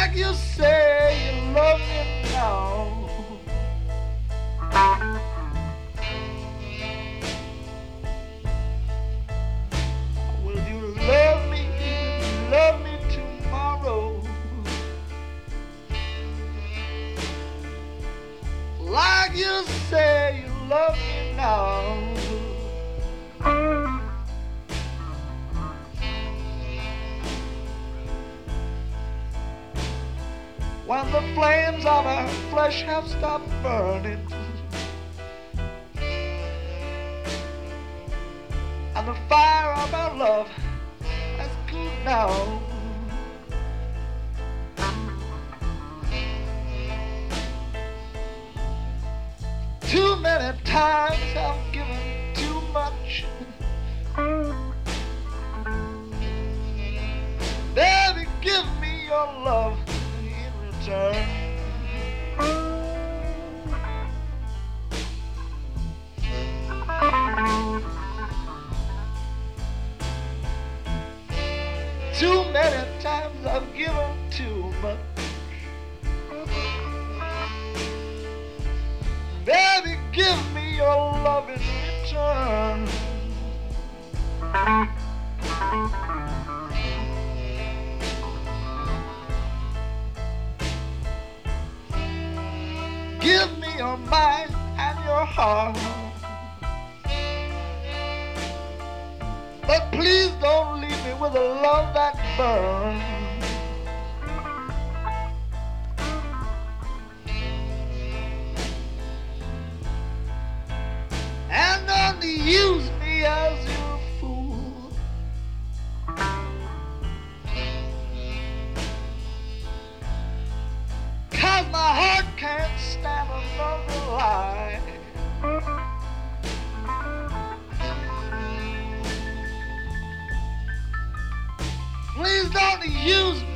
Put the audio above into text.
like you say you love me now. Will you love me tomorrow? Like you say you love me now. When the flames of our flesh have stopped burning and the fire of our love has cooled down, too many times I've given too much. Baby, give me your love in return. Too many times I've given too much. Baby, give me your love in return. Give me your mind and your heart, but please don't leave me with a love that burns. And don't use me as your fool. Cause my heart can't stand another lie. Please don't use